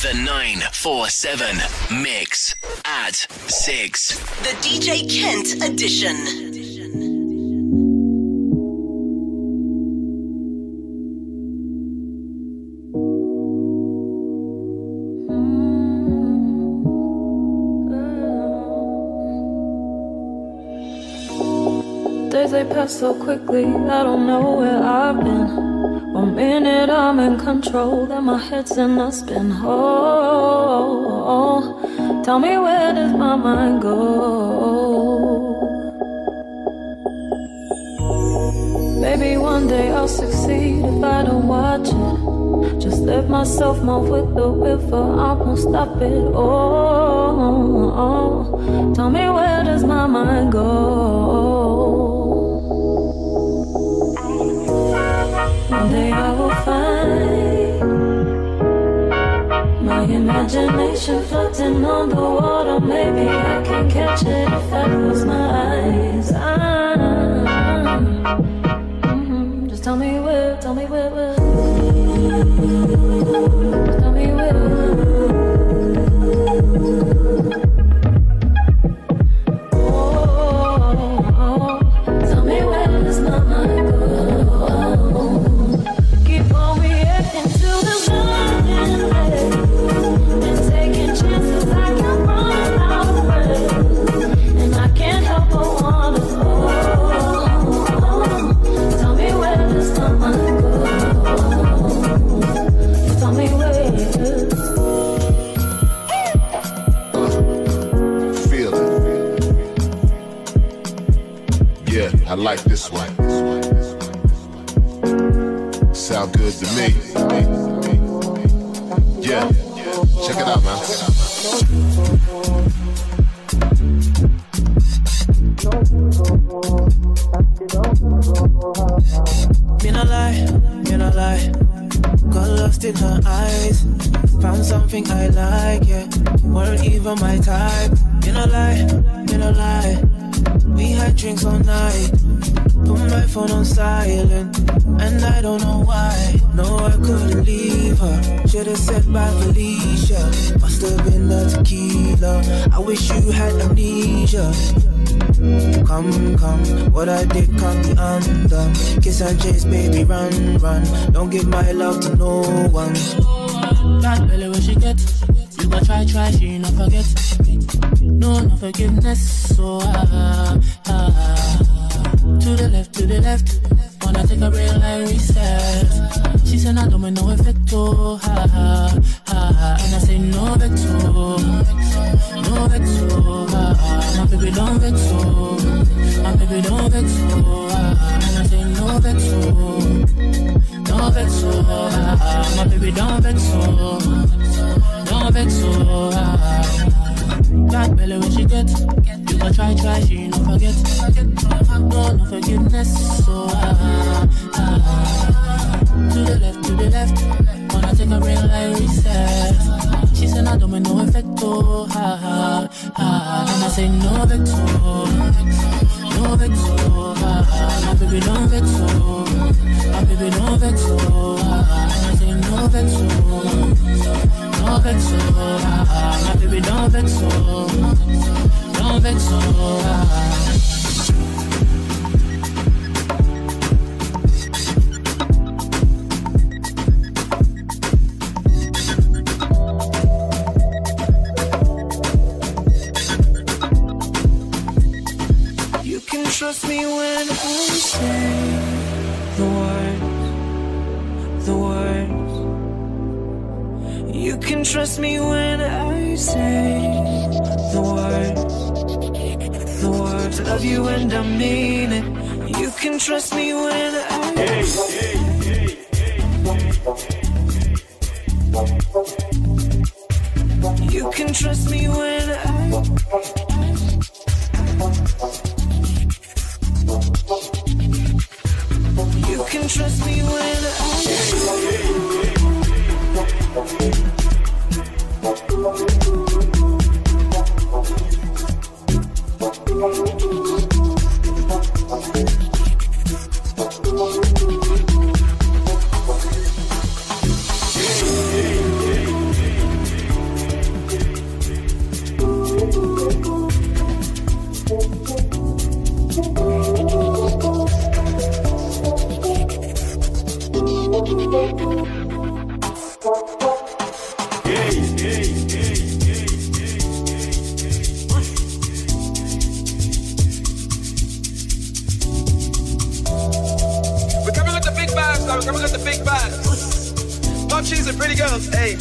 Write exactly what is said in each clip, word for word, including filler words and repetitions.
The nine four seven Mix at six. The D J Kent edition. Days they pass so quickly, I don't know where I've been. One minute I'm in control, then my head's in a spin. Oh, oh, tell me, where does my mind go? Maybe one day I'll succeed if I don't watch it. Just let myself move with the river, I won't stop it. Oh, oh, tell me, where does my mind go? One day I will find my imagination floating on the water. Maybe I can catch it if I close my eyes. Ah, mm-hmm. Just tell me where, tell me where, where. Just tell me where. I like this one. Sound good to me. Yeah, check it out, man. Me no lie, me no lie. Got lost in her eyes. Found something I like, yeah. Weren't even my type. Me no lie, me no lie. We had drinks all night. Put my phone on silent, and I don't know why. No, I couldn't leave her. Should've said bye, Felicia. Must have been the tequila. I wish you had amnesia. Come, come, what I did can't be undone. Kiss and chase, baby, run, run. Don't give my love to no one. Bad belly where she get. You gon' try, try, she not forget. No, no forgiveness. So ah, ah. To the left, to the left. Wanna take a real life reset. She said I don't want no effect. Oh, ha, ha, ha. And I say no vex. Oh, no vex. Oh, ha, ha. My baby don't vex. Oh, my baby don't vex. Oh, ha, ha. And I say no vex. Oh, no vex. Oh, ha, ha. My baby don't vex. Oh, don't vex. Oh, ha, ha. Bad belly when she get. You gon' try, try, she no forget. No, no forgiveness. So ah, ah. To the left, to the left. Wanna take a real life reset. She said I don't want no effect. Oh, ha, ha, ha. And I say no vex. Oh, no vex. Oh, ha, ha. My baby don't vex. Oh, my baby don't vex. Oh, ha, ha. And I say no vex. Oh, no vex. Oh, ha, ha. My baby don't vex. Oh, don't vex. Oh, ha, ha. Trust me when I say the words, the words. You can trust me when I say the words, the words. I love you and I mean it. You can trust me when I hey, say hey, hey, hey. You can trust me when I You can trust me when I We're coming with the big vibes. Pop cheese and pretty girls, hey.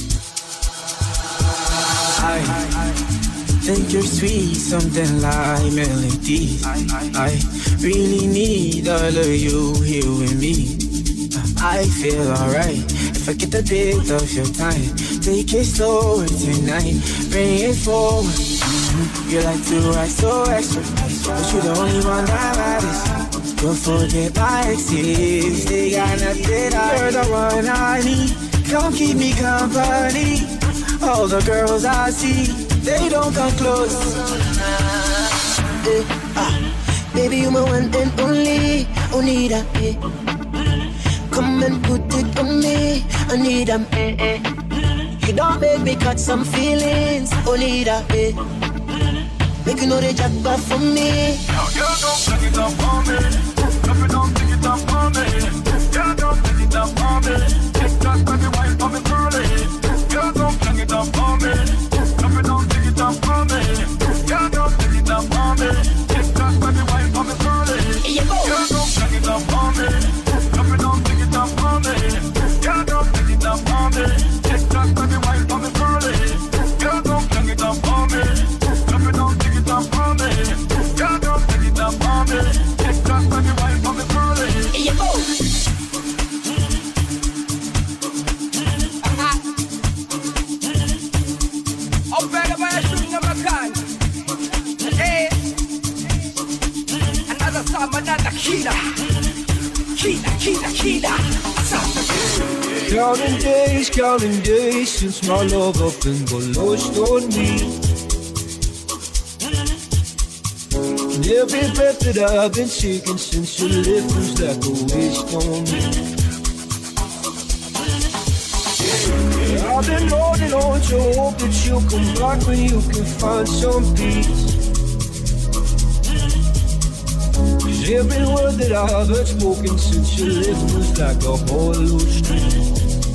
I think you're sweet, something like melodies. I really need all of you here with me. I feel alright if I get a bit of your time. Take it slow tonight, bring it forward. You like to ride so extra, but you're the only one that matters. Don't forget my exes, they got nothing. You're the one I need, come keep me company. All the girls I see, they don't come close. Eh, ah, baby, you my one and only, Onida, eh. Come and put it on me, Onida, eh, eh. You don't make me cut some feelings, Onida, eh. Make you know they jack back for me. Now you don't take it up on me. If you don't take it up on me, you don't take it up on me. Take that baby wine for me early. You don't take it up on me. If you don't take it up on me, you don't take it up on me. Take that baby wine for me early. You don't take it up on me. If you don't take it up on me, you don't take it up on me. Take that baby wine for me early. You don't take it up on me. If you don't take it up on me, you don't take it up on me. Take that baby wine for me early. You go. Up better by a shooting of a gun. Hey, another song, another killer. Killer, killer, killer. Counting days, counting days since my love up and got lost on me. And every breath that I've been taking since you left was like a waste on me. I've been holding on to hope that you'll come back when you can find some peace. Cause every word that I've heard spoken since you left was like a hollow stream.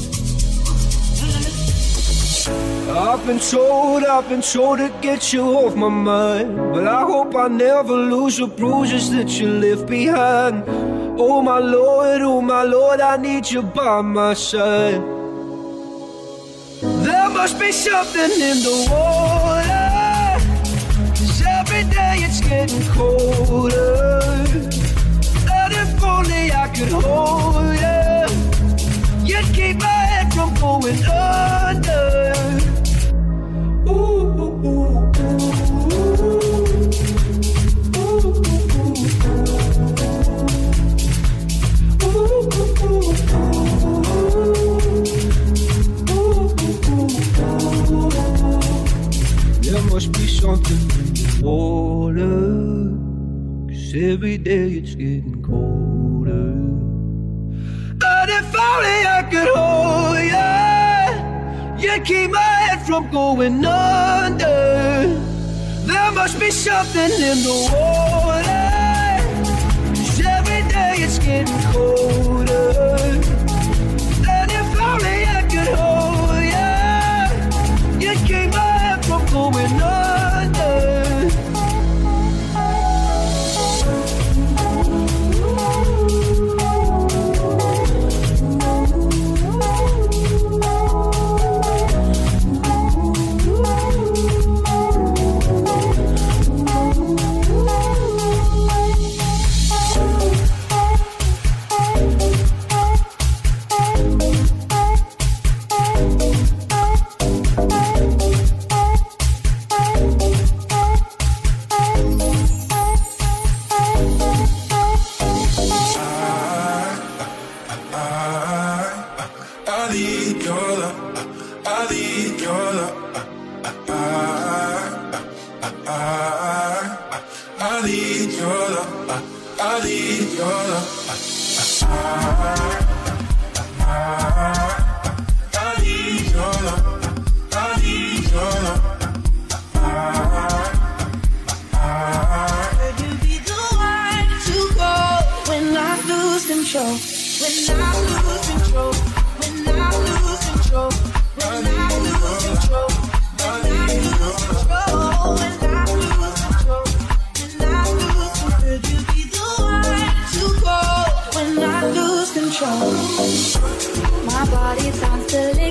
I've been told, I've been told to get you off my mind, but I hope I never lose the bruises that you left behind. Oh my Lord, oh my Lord, I need you by my side. There must be something in the water, 'cause every day it's getting colder. And if only I could hold you, you'd keep my head from going under. Ooh, ooh, ooh, ooh, there must be something in the water, 'cause every day it's getting colder. And if only I could hold you, you keep my head from going under. There must be something in the water, 'cause every day it's getting colder. And if only I could hold you, you keep my head from going under. When I lose control, when I lose control, when I lose control.